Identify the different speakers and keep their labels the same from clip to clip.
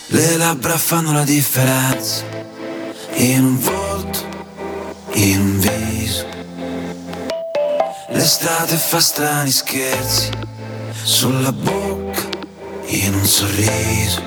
Speaker 1: Le labbra fanno la differenza, in un volto, in un viso. L'estate fa strani scherzi, sulla bocca, in un sorriso.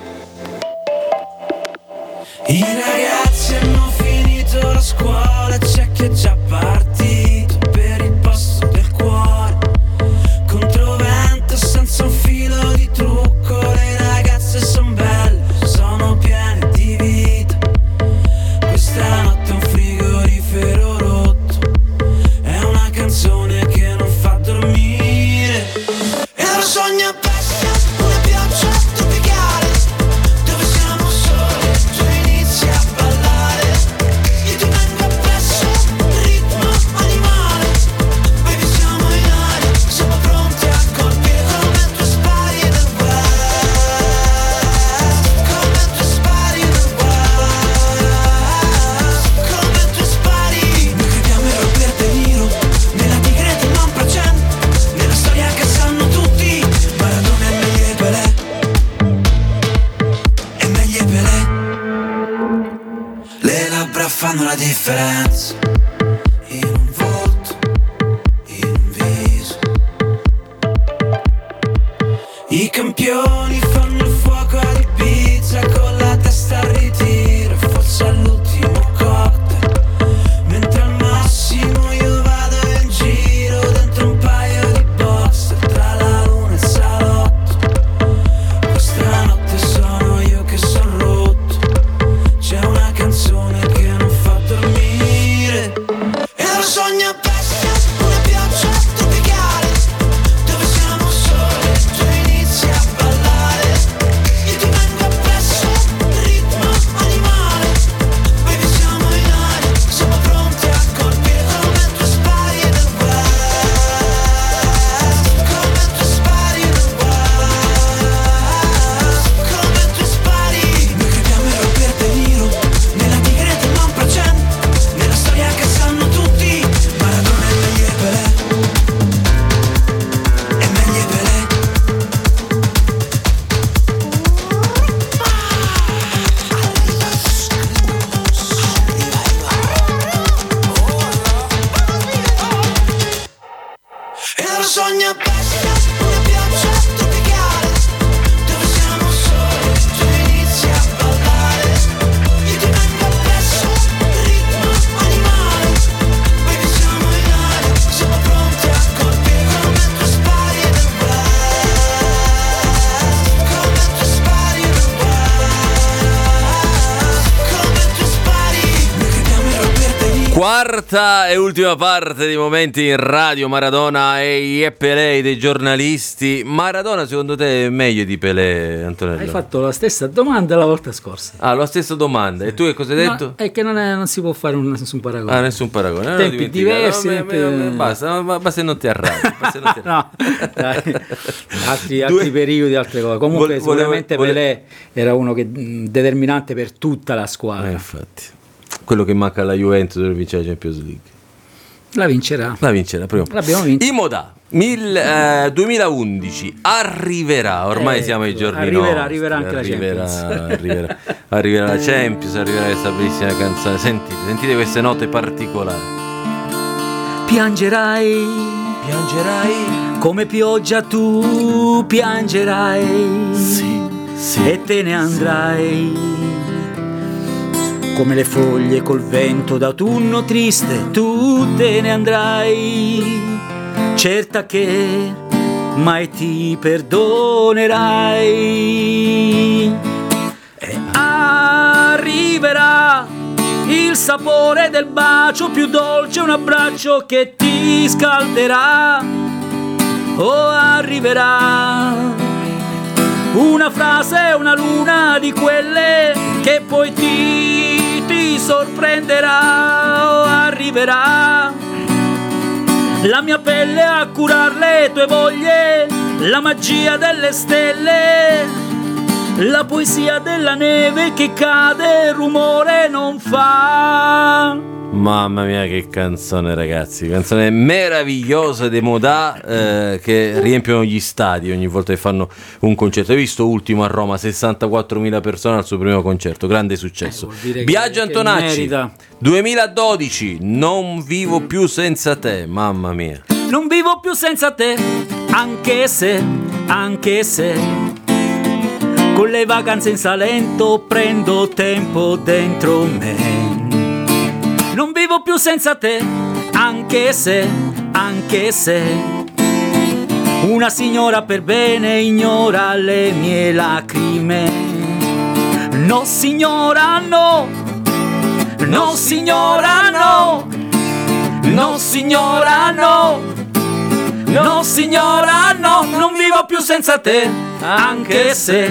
Speaker 1: I ragazzi hanno finito la scuola, c'è chi è già partito per il posto del cuore. Controvento senza un filo di trucco, le ragazze son belle, sono piene di vita. Questa notte è un frigorifero rotto, è una canzone che non fa dormire. E lo sogno appresso, una pioggia tropicale, dove siamo soli, tu inizi a ballare. Io ti vengo appresso, ritmo animale. Baby siamo in aria, siamo pronti a colpire come tu spari nel west. Come tu spari nel west. Come tu spari. Noi crediamo in Robert De Niro, nella tigre di non procent, nella storia che sanno tutti. Maradona è meglio e Pelé, è meglio e Pelé. Le labbra fanno la differenza, in un volto, in un viso. I campioni fanno il fuoco ad Ibiza, con la testa al ritiro, forse all'ultimo cocktail. Mentre al massimo io vado in giro dentro un paio di boxer, tra la luna e il salotto. Questa notte sono io che son rotto, c'è una canzone che non fa dormire. E lo sogno appresso, una pioggia tropicale, dove siamo soli, tu inizi a ballare. Io ti vengo appresso, ritmo animale. Baby siamo in aria, siamo pronti a colpire come tu spari nel west. Come tu spari nel west. Come tu spari. Noi crediamo in Robert De Niro, nella tigre di non procent, nella storia che sanno tutti. Maradona è meglio e Pelé, è meglio e Pelé. E lo sogno appresso, una pioggia tropicale, dove siamo soli, tu inizi a ballare. Io ti vengo appresso, ritmo animale. Baby siamo in aria, siamo pronti a colpire come tu spari nel west. Come tu spari nel west. Come tu spari. Noi crediamo in Robert De Niro.
Speaker 2: Quarta e ultima parte di Momenti in Radio. Maradona e i Pelé dei giornalisti. Maradona secondo te è meglio di Pelé, Antonello?
Speaker 3: Hai fatto la stessa domanda la volta scorsa.
Speaker 2: Ah, la stessa domanda. E tu che cosa hai detto?
Speaker 3: No, è che non si può fare nessun paragone.
Speaker 2: Ah, nessun paragone. Non
Speaker 3: Tempi
Speaker 2: ho dimenticato.
Speaker 3: diversi,
Speaker 2: No,
Speaker 3: tempi-
Speaker 2: basta, basta, non ti arrabbi. Basta, non ti arrabbi.
Speaker 3: No, dai. altri periodi, altre cose. Comunque sicuramente Pelé era uno che determinante per tutta la squadra.
Speaker 2: Infatti, quello che manca alla Juventus per vincere la Champions League.
Speaker 3: La vincerà.
Speaker 2: Prima.
Speaker 3: L'abbiamo vinta.
Speaker 2: Imoda 2011 arriverà, ormai siamo ai giorni
Speaker 3: arriverà anche la Champions.
Speaker 2: arriverà la Champions, arriverà questa bellissima canzone. Sentite queste note particolari.
Speaker 3: Piangerai come pioggia, tu piangerai,
Speaker 2: Sì.
Speaker 3: e te ne andrai come le foglie col vento d'autunno triste, tu te ne andrai, certa che mai ti perdonerai. E arriverà il sapore del bacio più dolce, un abbraccio che ti scalderà. Oh, arriverà una frase, una luna di quelle che poi ti sorprenderà. Oh, arriverà la mia pelle a curar le tue voglie, la magia delle stelle, la poesia della neve che cade, rumore non fa.
Speaker 2: Mamma mia, che canzone, ragazzi, canzone meravigliosa dei Modà, che riempiono gli stadi ogni volta che fanno un concerto. Hai visto Ultimo a Roma, 64.000 persone al suo primo concerto, grande successo. Biagio Antonacci, 2012, Non vivo più senza te. Mamma mia,
Speaker 3: non vivo più senza te, anche se con le vacanze in Salento prendo tempo dentro me. Non vivo più senza te, anche se una signora per bene ignora le mie lacrime. No signora no, no signora no, no signora no, no signora no, non vivo più senza te, anche se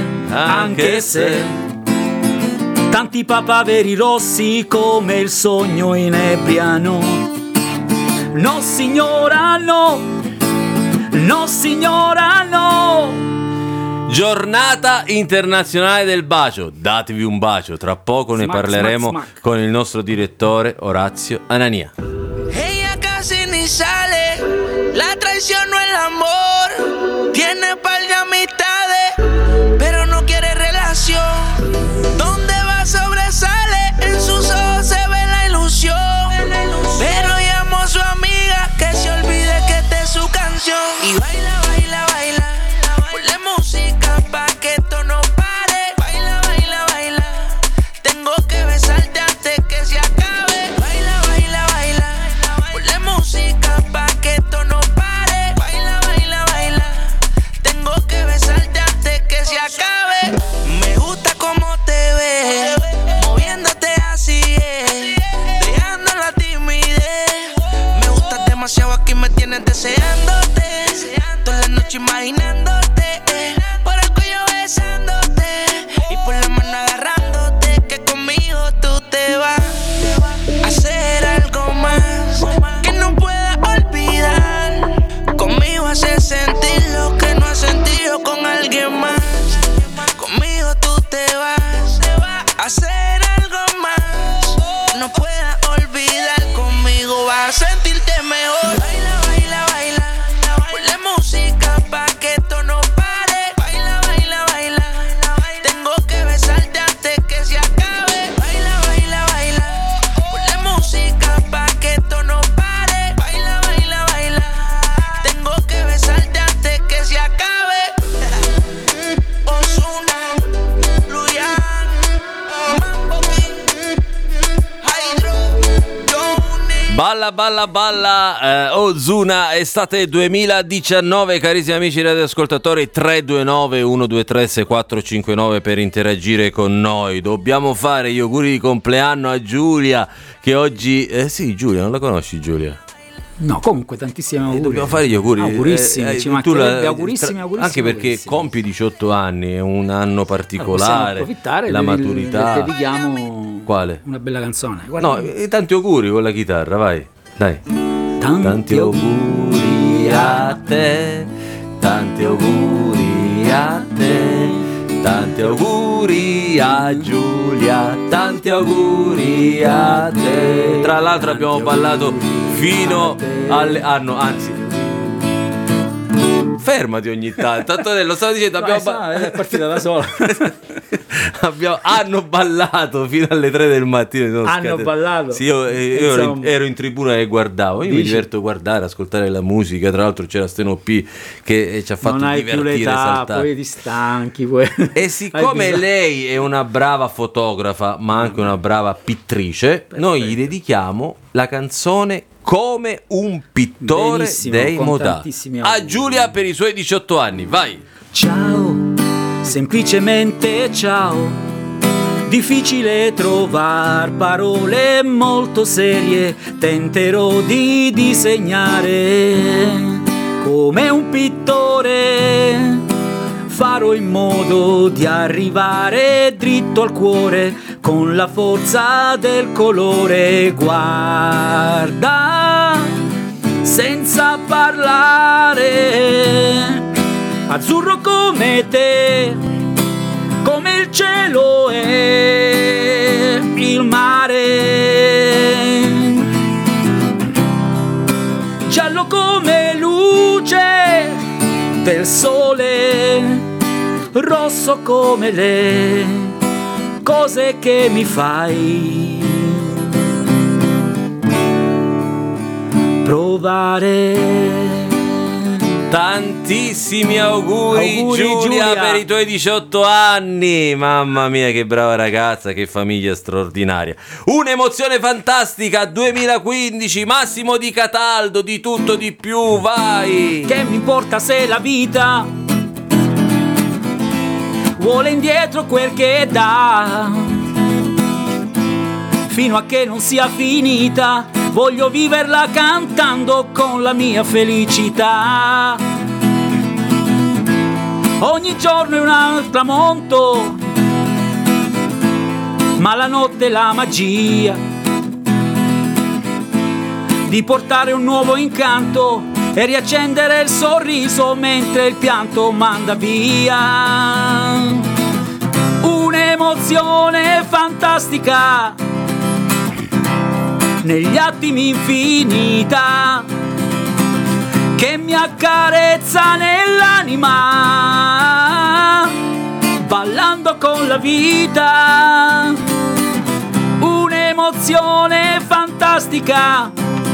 Speaker 3: tanti papaveri rossi come il sogno inebriano. No signora no, no signora no.
Speaker 2: Giornata internazionale del bacio, datevi un bacio, tra poco ne parleremo con il nostro direttore Orazio Anania.
Speaker 1: Ella casi ni sale, la traición no el amor, tiene par de amistades, pero no quiere relación. Donde va sobresale, en sus ojos se ve la ilusión, pero llamo a su amiga que se olvide que esta es su canción. Y baila, baila, baila, ponle música pa' que esto no pare. Baila, baila, baila, tengo que besarte antes que se acabe. Baila, baila, baila, ponle música pa' que esto no pare. Baila, baila, baila, tengo que besarte antes que se acabe. Me gusta cómo te ves, moviéndote así es, dejando la timidez. Me gustas demasiado, aquí me tienes deseándote, toda la noche imaginándote, por el cuello besándote y por la mano agarrándote, que conmigo tú te vas a hacer algo más que no puedas olvidar. Conmigo haces sentir lo que no has sentido con alguien más. Conmigo tú te vas a hacer algo más que no puedas olvidar. Conmigo vas a sentirte mejor. Baila, baila, baila, ponle música pa' que esto no pare. Baila, baila, baila, tengo que besarte antes que se acabe. Baila, baila, baila, ponle música pa' que esto no pare. Baila, baila, baila, tengo que besarte antes que se acabe. Ozuna, Luyan, Mambo King, Hydro, Johnny.
Speaker 2: Balla, balla, balla, Ozuna, estate 2019, carissimi amici radioascoltatori, 329 123 6459 per interagire con noi. Dobbiamo fare gli auguri di compleanno a Giulia, che oggi... sì, Giulia, non la conosci Giulia?
Speaker 3: No, comunque tantissimi auguri.
Speaker 2: Dobbiamo fare gli auguri.
Speaker 3: Augurissimi, ci mancherebbe, augurissimi, augurissimi.
Speaker 2: Anche perché
Speaker 3: augurissimi.
Speaker 2: Compi 18 anni, è un anno particolare,
Speaker 3: approfittare,
Speaker 2: la maturità.
Speaker 3: le dedichiamo
Speaker 2: Quale?
Speaker 3: una bella canzone. Guarda.
Speaker 2: No, tanti auguri con la chitarra, vai, dai. Tanti auguri a te, tanti auguri a te, tanti auguri a Giulia, tanti auguri a te. Tra l'altro abbiamo ballato fino alle... anzi, fermati ogni tanto. Antonello, stavo dicendo,
Speaker 3: È partita da sola.
Speaker 2: hanno ballato fino alle 3 del mattino.
Speaker 3: Hanno ballato?
Speaker 2: Sì, io ero in tribuna e guardavo. Io mi diverto a guardare, ascoltare la musica. Tra l'altro c'era Steno P che ci ha fatto
Speaker 3: non hai
Speaker 2: divertire,
Speaker 3: più l'età,
Speaker 2: saltare.
Speaker 3: poi ti stanchi. Poi.
Speaker 2: E siccome lei è una brava fotografa, ma anche una brava pittrice, noi gli dedichiamo la canzone Come un pittore.
Speaker 3: Benissimo,
Speaker 2: dei
Speaker 3: con
Speaker 2: Modà.
Speaker 3: tantissimi
Speaker 2: A
Speaker 3: auguri.
Speaker 2: Giulia per i suoi 18 anni, vai.
Speaker 3: Ciao, semplicemente ciao. Difficile trovar parole molto serie. Tenterò di disegnare come un pittore. Farò in modo di arrivare dritto al cuore con la forza del colore. Guarda, senza parlare, azzurro come te, come il cielo e il mare. sole, rosso come le cose che mi fai provare.
Speaker 2: Tantissimi auguri Giulia per i tuoi 18 anni. Mamma mia, che brava ragazza, che famiglia straordinaria. Un'emozione fantastica 2015, Massimo Di Cataldo, di tutto di più, vai.
Speaker 3: Che mi importa se la vita vuole indietro quel che dà, fino a che non sia finita. Voglio viverla cantando con la mia felicità. Ogni giorno è un tramonto, ma la notte è la magia di portare un nuovo incanto e riaccendere il sorriso mentre il pianto manda via. Un'emozione fantastica negli attimi infinita che mi accarezza nell'anima, ballando con la vita. Un'emozione fantastica,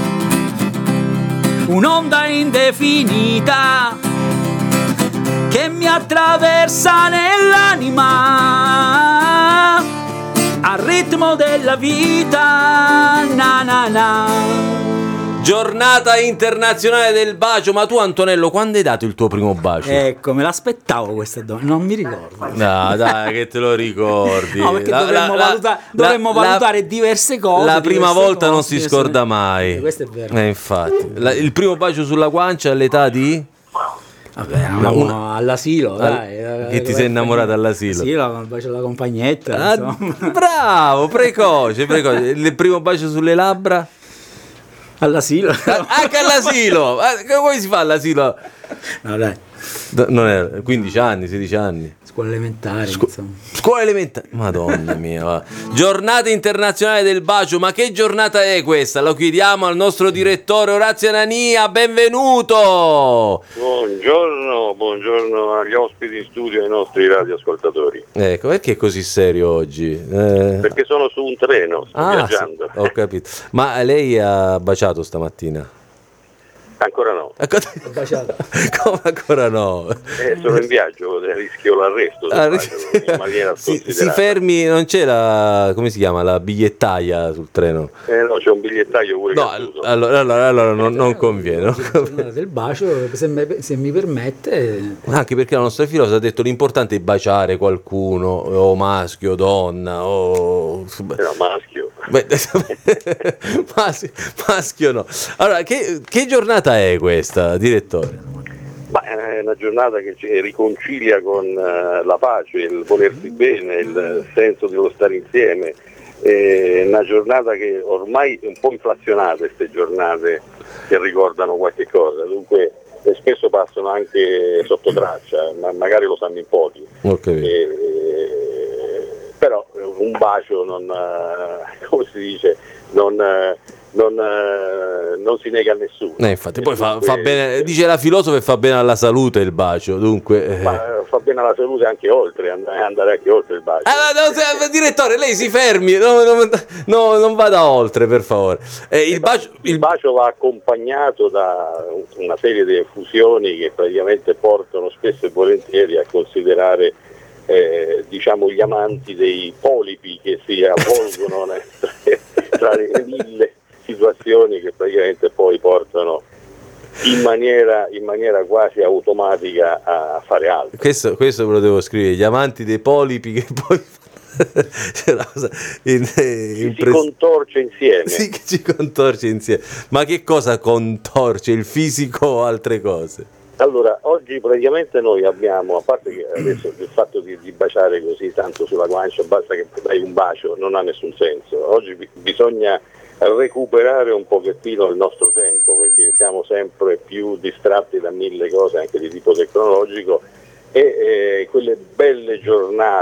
Speaker 3: un'onda indefinita che mi attraversa nell'anima al ritmo della vita, na na na.
Speaker 2: Giornata internazionale del bacio. Ma tu, Antonello, quando hai dato il tuo primo bacio?
Speaker 3: Ecco, me l'aspettavo questa donna, non mi ricordo.
Speaker 2: No, dai, che te lo ricordi.
Speaker 3: No, perché dovremmo valutare diverse cose.
Speaker 2: La prima volta non
Speaker 3: cose,
Speaker 2: si scorda mai.
Speaker 3: Questo è vero.
Speaker 2: Infatti. Il primo bacio sulla guancia all'età di?
Speaker 3: Vabbè, all'asilo, dai.
Speaker 2: Che ti sei innamorata all'asilo?
Speaker 3: Sì, il bacio della compagnetta.
Speaker 2: Bravo, precoce. Il primo bacio sulle labbra?
Speaker 3: All'asilo.
Speaker 2: Anche all'asilo. Come si fa all'asilo?
Speaker 3: No, dai.
Speaker 2: Non è 15 anni, 16 anni.
Speaker 3: Scuola elementare, insomma.
Speaker 2: Scuola elementare. Madonna mia, va. Giornata internazionale del bacio. Ma che giornata è questa? Lo chiediamo al nostro direttore Orazio Anania. Benvenuto.
Speaker 4: Buongiorno agli ospiti in studio e ai nostri radioascoltatori.
Speaker 2: Ecco, perché è così serio oggi?
Speaker 4: Perché sono su un treno, sto viaggiando.
Speaker 2: Sì, ho capito. Ma lei ha baciato stamattina?
Speaker 4: Ancora no.
Speaker 2: Come ancora no?
Speaker 4: Sono in viaggio, rischio l'arresto in maniera
Speaker 2: si fermi, non c'è la, come si chiama, la bigliettaia sul treno?
Speaker 4: No, c'è un bigliettaio pure.
Speaker 2: No, allora non conviene.
Speaker 3: Del bacio, se mi permette.
Speaker 2: Anche perché la nostra filosofia ha detto l'importante è baciare qualcuno, o maschio, o donna, o...
Speaker 4: No, maschio.
Speaker 2: Maschio no. Allora, che giornata è questa, direttore?
Speaker 4: È una giornata che ci riconcilia con la pace, il volersi bene, il senso dello stare insieme. È una giornata che ormai è un po' inflazionata, queste giornate che ricordano qualche cosa, dunque spesso passano anche sotto traccia, ma magari lo sanno in pochi.
Speaker 2: Okay.
Speaker 4: Però un bacio non, come si dice, non si nega a nessuno.
Speaker 2: Infatti, poi fa bene, dice la filosofa, che fa bene alla salute il bacio, dunque.
Speaker 4: Fa bene alla salute anche oltre, andare anche oltre il bacio.
Speaker 2: Direttore, lei si fermi, non vada oltre, per favore. Il
Speaker 4: bacio va accompagnato da una serie di effusioni che praticamente portano spesso e volentieri a considerare diciamo gli amanti dei polipi che si avvolgono tra le mille situazioni che praticamente poi portano in maniera quasi automatica a fare altro.
Speaker 2: Questo ve lo devo scrivere, gli amanti dei polipi che poi c'è una cosa
Speaker 4: si contorce insieme.
Speaker 2: Sì, che ci contorce insieme. Ma che cosa contorce? Il fisico o altre cose?
Speaker 4: Allora, oggi praticamente noi abbiamo, a parte che adesso il fatto di baciare così tanto sulla guancia, basta che dai un bacio, non ha nessun senso. Oggi bisogna recuperare un pochettino il nostro tempo, perché siamo sempre più distratti da mille cose anche di tipo tecnologico, e quelle belle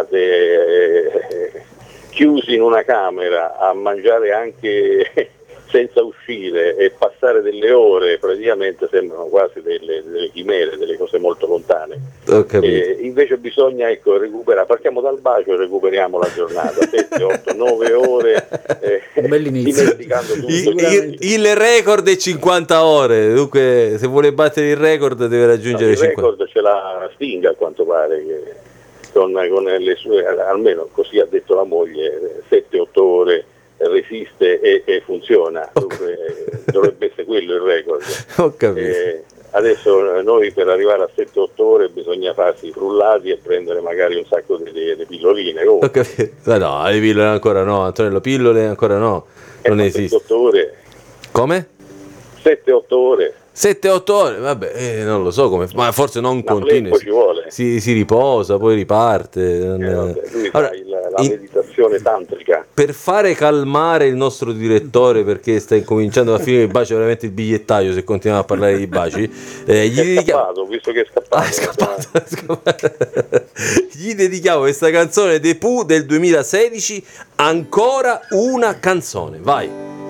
Speaker 4: giornate chiusi in una camera a mangiare anche senza uscire e passare delle ore praticamente sembrano quasi delle chimere, delle cose molto lontane. Invece bisogna recuperare, partiamo dal bacio e recuperiamo la giornata, 7, 8, 9 ore, dimenticando tutto.
Speaker 2: Il record è 50 ore, dunque se vuole battere il record deve raggiungere 50.
Speaker 4: Il record ce l'ha Sting, a quanto pare, che con le sue, almeno così ha detto la moglie, 7-8 ore resiste e funziona. Dunque, dovrebbe essere quello il record.
Speaker 2: Ho capito.
Speaker 4: Adesso noi per arrivare a 7-8 ore bisogna farsi i frullati e prendere magari un sacco di pilloline.
Speaker 2: Ho capito. No, le pillole ancora no, Antonello, pillole ancora no, non esiste.
Speaker 4: 7-8 ore.
Speaker 2: Come?
Speaker 4: 7-8 ore.
Speaker 2: 7-8 ore, vabbè, non lo so come, ma forse non continui,
Speaker 4: ci vuole.
Speaker 2: Si riposa, poi riparte.
Speaker 4: Lui fa la meditazione tantrica.
Speaker 2: Per fare calmare il nostro direttore, perché sta incominciando a finire il bacio, veramente il bigliettaio se continuiamo a parlare di baci,
Speaker 4: visto che è scappato.
Speaker 2: Gli dedichiamo questa canzone dei Pooh del 2016, Ancora una canzone, vai.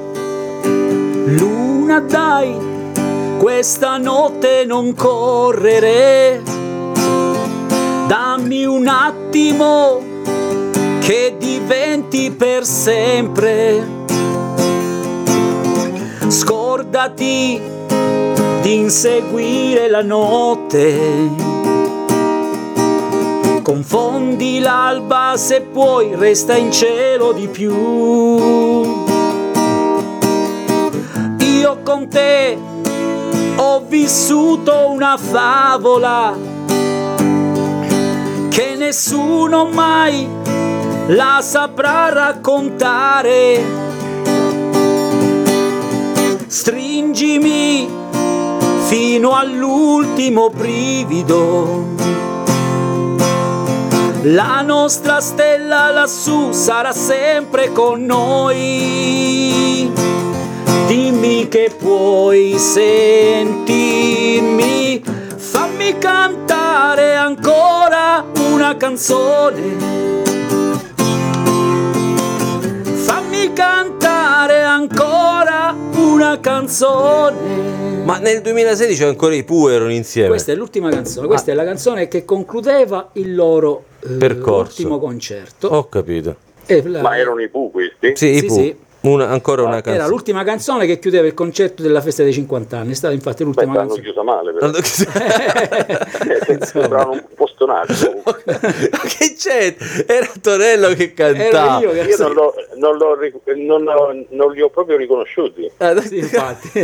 Speaker 3: Luna, dai, questa notte non correre, dammi un attimo che diventi per sempre. Scordati di inseguire la notte, confondi l'alba se puoi, resta in cielo di più. Io con te ho vissuto una favola che nessuno mai la saprà raccontare. Stringimi fino all'ultimo brivido, la nostra stella lassù sarà sempre con noi. Dimmi che puoi sentirmi, fammi cantare ancora una canzone, fammi cantare ancora una canzone.
Speaker 2: Ma nel 2016 ancora i Pooh erano insieme.
Speaker 3: Questa è l'ultima canzone, questa è la canzone che concludeva il loro
Speaker 2: percorso,
Speaker 3: ultimo concerto.
Speaker 2: Ho capito.
Speaker 4: Ma erano i Pooh questi?
Speaker 2: Sì, i Pooh. Sì. Ancora una canzone.
Speaker 3: Era l'ultima canzone che chiudeva il concerto della festa dei 50 anni. È stata infatti l'ultima canzone.
Speaker 4: Hanno chiusa male, però. Sembrano un po' stonati.
Speaker 2: Che c'è? Era Antonello che cantava.
Speaker 4: Io non li ho proprio riconosciuti.
Speaker 3: Sì, infatti.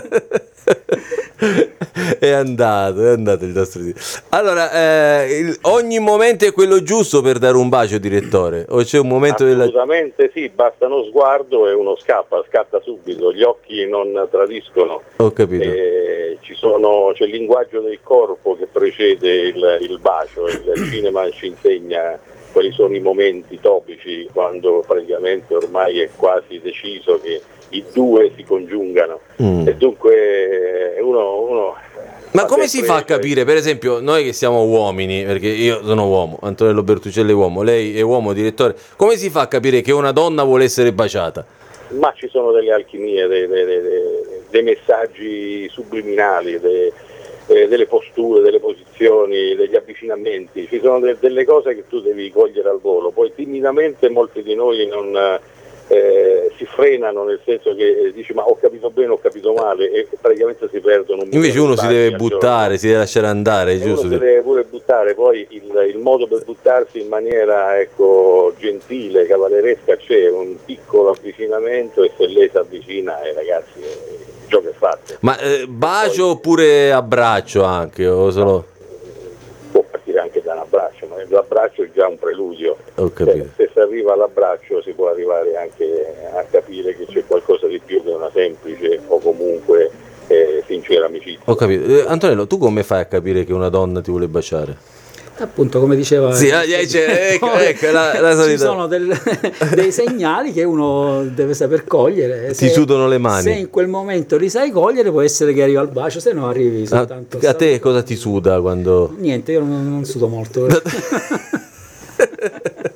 Speaker 2: È andato il nostro. Allora, ogni momento è quello giusto per dare un bacio, direttore? O c'è un momento
Speaker 4: assolutamente sì, basta uno sguardo e uno scatta subito, gli occhi non tradiscono.
Speaker 2: Ho capito.
Speaker 4: C'è il linguaggio del corpo che precede il bacio, il cinema ci insegna quali sono i momenti topici quando praticamente ormai è quasi deciso che i due si congiungano e dunque uno
Speaker 2: ma come si fa a capire, per esempio, noi che siamo uomini, perché io sono uomo, Antonello Bertucelli è uomo, lei è uomo, direttore, come si fa a capire che una donna vuole essere baciata?
Speaker 4: Ma ci sono delle alchimie, dei messaggi subliminali, delle posture, delle posizioni, degli avvicinamenti, ci sono delle cose che tu devi cogliere al volo, poi timidamente molti di noi non si frenano, nel senso che dici ma ho capito bene, ho capito male, e praticamente si perdono.
Speaker 2: Invece uno si deve buttare, si deve lasciare andare, giusto?
Speaker 4: Uno si deve pure buttare, poi il modo per buttarsi in maniera gentile, cavalleresca, c'è un piccolo avvicinamento e se lei si avvicina ragazzi il gioco è fatto.
Speaker 2: Ma bacio poi, oppure abbraccio anche? O solo...
Speaker 4: No. Può partire anche da un abbraccio, ma l'abbraccio è già un preludio. Se si arriva all'abbraccio si può arrivare anche a capire che c'è qualcosa di più che una semplice o comunque sincera amicizia.
Speaker 2: Ho capito. Antonello, tu come fai a capire che una donna ti vuole baciare?
Speaker 3: Appunto, come diceva,
Speaker 2: sì, ecco, la
Speaker 3: ci sono dei segnali che uno deve saper cogliere.
Speaker 2: Ti sudano le mani.
Speaker 3: Se in quel momento li sai cogliere, può essere che arriva al bacio, se no arrivi soltanto.
Speaker 2: A te cosa ti suda quando?
Speaker 3: Niente, io non sudo molto.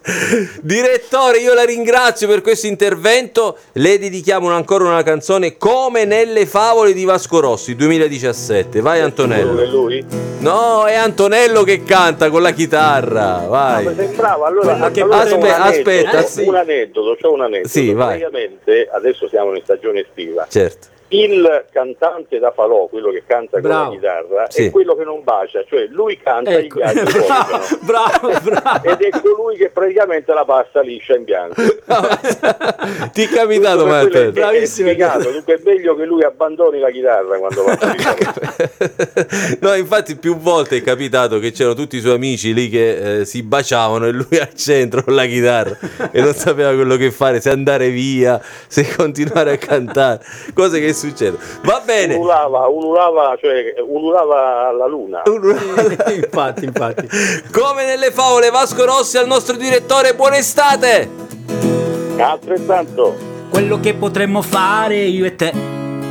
Speaker 2: Direttore, io la ringrazio per questo intervento. Le dedichiamo ancora una canzone, Come nelle favole di Vasco Rossi 2017. Vai Antonello.
Speaker 4: È lui?
Speaker 2: No, è Antonello che canta con la chitarra. Vai.
Speaker 4: Ma sembrava, allora
Speaker 2: aspetta,
Speaker 4: c'ho un aneddoto.
Speaker 2: Sì, vai.
Speaker 4: Praticamente adesso siamo in stagione estiva.
Speaker 2: Certo.
Speaker 4: Il cantante da falò, quello che canta con la chitarra,
Speaker 2: sì,
Speaker 4: è quello che non bacia, cioè lui canta in bianco.
Speaker 3: Bravo.
Speaker 4: Ed è colui che praticamente la passa liscia in bianco.
Speaker 2: Ti è capitato, Matteo?
Speaker 3: Bravissimo.
Speaker 4: Dunque è meglio che lui abbandoni la chitarra quando va.
Speaker 2: No, infatti più volte è capitato che c'erano tutti i suoi amici lì che si baciavano e lui al centro con la chitarra e non sapeva quello che fare, se andare via, se continuare a cantare, cose che succedono. Va bene.
Speaker 4: Ululava la luna.
Speaker 3: Infatti.
Speaker 2: Come nelle favole, Vasco Rossi al nostro direttore, buona estate.
Speaker 4: Altrettanto.
Speaker 3: Quello che potremmo fare io e te,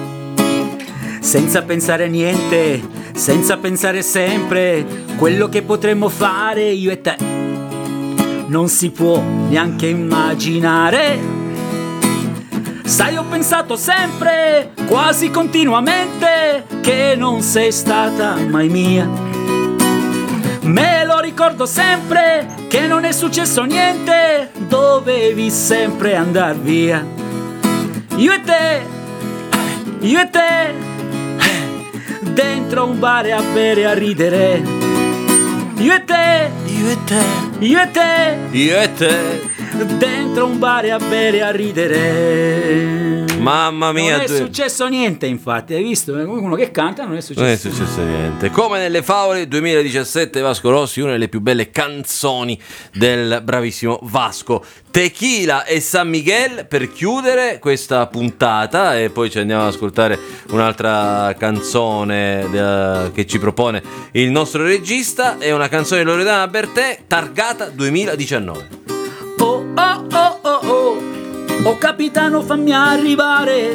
Speaker 3: senza pensare a niente, senza pensare sempre, quello che potremmo fare io e te non si può neanche immaginare. Sai, ho pensato sempre, quasi continuamente, che non sei stata mai mia. Me lo ricordo sempre, che non è successo niente, dovevi sempre andar via. Io e te, dentro un bar a bere, a ridere. Io e te, dentro un bar a bere, a ridere.
Speaker 2: Mamma mia,
Speaker 3: non è successo niente, infatti, hai visto? Uno che canta non è successo
Speaker 2: niente. Come nelle favole 2017, Vasco Rossi, una delle più belle canzoni del bravissimo Vasco. Tequila e San Miguel per chiudere questa puntata, e poi ci andiamo ad ascoltare un'altra canzone che ci propone il nostro regista. È una canzone di Loredana Bertè, Targata 2019.
Speaker 3: Oh capitano, fammi arrivare.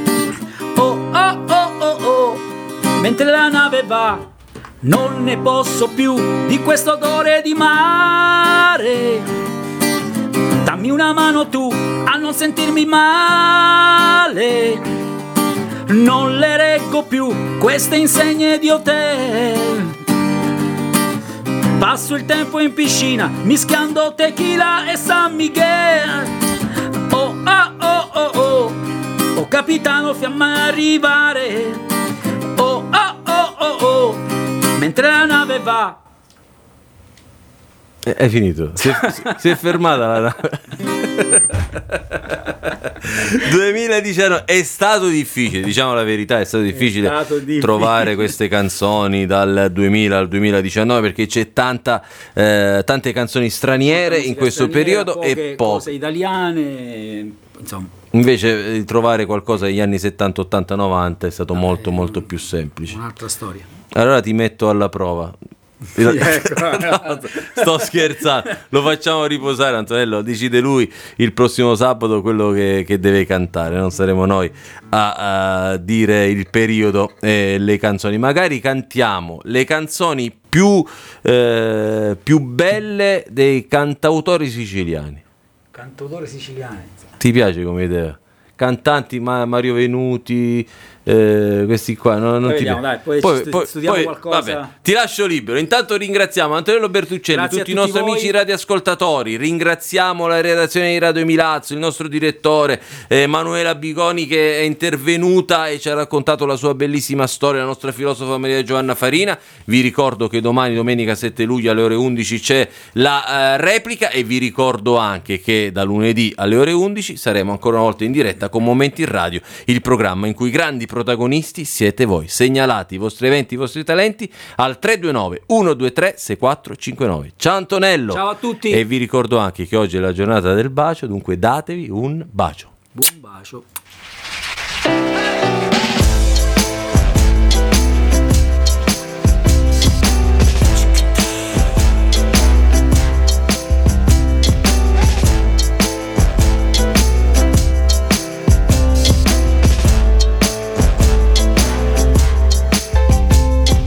Speaker 3: Oh, mentre la nave va, non ne posso più di questo odore di mare. Dammi una mano tu a non sentirmi male. Non le reggo più queste insegne di hotel. Passo il tempo in piscina mischiando tequila e San Miguel. Oh capitano, fammi arrivare. Oh, mentre la nave va.
Speaker 2: È finito, si è fermata la nave. 2019 è stato difficile, diciamo la verità, è stato difficile trovare queste canzoni dal 2000 al 2019, perché c'è tante canzoni straniere in questo periodo e
Speaker 3: cose italiane, insomma.
Speaker 2: Invece trovare qualcosa degli anni 70, 80, 90 è stato molto più semplice.
Speaker 3: Un'altra storia.
Speaker 2: Allora ti metto alla prova. No, sto scherzando, lo facciamo riposare, Antonello, decide lui il prossimo sabato quello che deve cantare, non saremo noi a dire il periodo e le canzoni. Magari cantiamo le canzoni più belle dei cantautori siciliani.
Speaker 3: Cantautori siciliani.
Speaker 2: Ti piace come idea? Cantanti, Mario Venuti, questi qua non ti
Speaker 3: vediamo, dai, poi studiamo qualcosa.
Speaker 2: Vabbè, ti lascio libero. Intanto ringraziamo Antonello Bertuccelli,
Speaker 3: grazie
Speaker 2: tutti i nostri
Speaker 3: voi.
Speaker 2: amici radioascoltatori, ringraziamo la redazione di Radio Milazzo, il nostro direttore Manuela Bigoni, che è intervenuta e ci ha raccontato la sua bellissima storia, la nostra filosofa Maria Giovanna Farina. Vi ricordo che domani, domenica 7 luglio alle ore 11 c'è la replica, e vi ricordo anche che da lunedì alle ore 11 saremo ancora una volta in diretta con Momenti in Radio, il programma in cui i grandi protagonisti siete voi. Segnalate i vostri eventi, i vostri talenti al 329 123 6459. Ciao Antonello.
Speaker 3: Ciao a tutti.
Speaker 2: E vi ricordo anche che oggi è la giornata del bacio, dunque datevi un bacio.
Speaker 3: Buon bacio.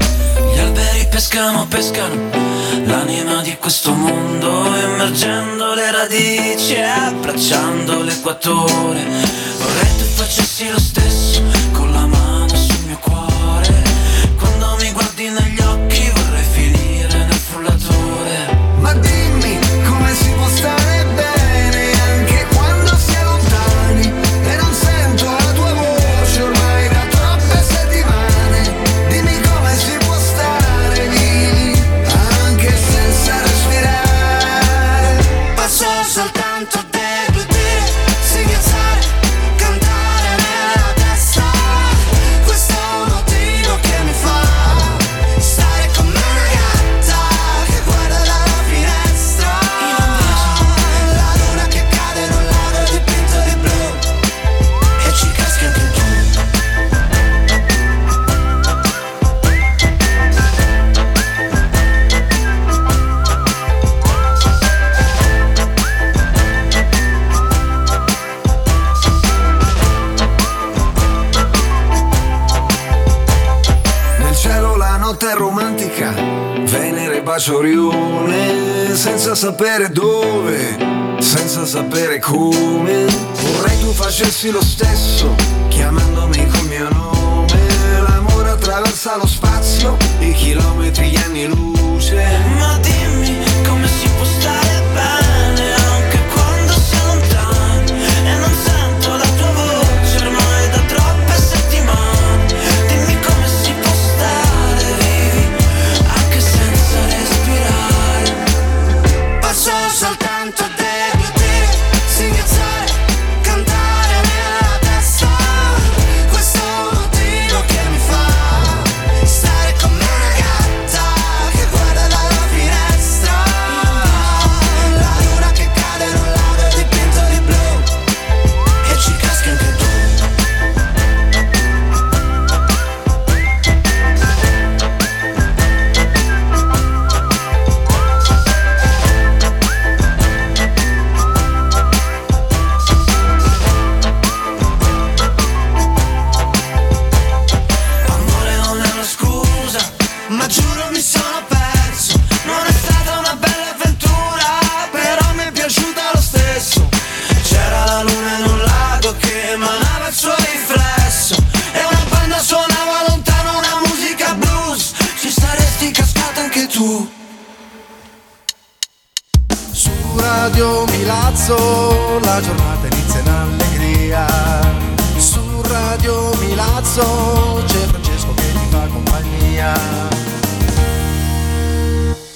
Speaker 1: Pescano, l'anima di questo mondo emergendo toccando le radici e abbracciando l'equatore. Vorrei tu facessi lo stesso con la mano sul mio cuore. Quando mi guardi negli occhi vorrei finire nel frullatore.
Speaker 5: Ma dimmi come si può stare bene anche quando si è lontani e non sento la tua voce ormai da troppe settimane. Dimmi come si può stare vivi anche senza respirare.
Speaker 1: Passo soltanto a deglutire, singhiazzare, cantare nella testa. Questo è un motivo che mi fa stare come una gatta che guarda dalla finestra. La luna che cade in un lago dipinto di blu e ci caschi anche tu.
Speaker 5: Nel cielo la notte è romantica, Venere bacia Orione, senza sapere dove, senza sapere come. Vorrei tu facessi lo stesso, chiamandomi col mio nome. L'amore attraversa lo spazio, i chilometri, gli anni luce.
Speaker 1: Ma dimmi come si può stare bene anche quando si è lontani e non sento la tua voce ormai da troppe settimane. Dimmi come si può stare vivi anche senza respirare. Passo soltanto a deglutire, singhiazzare, cantare nella testa. Questo è un motivo che mi fa stare come una gatta che guarda dalla finestra. La luna che cade in un lago dipinto di blu e ci caschi anche tu. Amore non è una scusa, ma giuro mi sono perso. Non è stata una bella avventura, però mi è piaciuta lo stesso. C'era la luna in un lago che emanava il suo riflesso e una banda suonava lontano una musica blues. Ci saresti cascata anche tu.
Speaker 5: Su Radio Milazzo la giornata inizia in allegria. Su Radio Milazzo c'è Francesco che ti fa compagnia.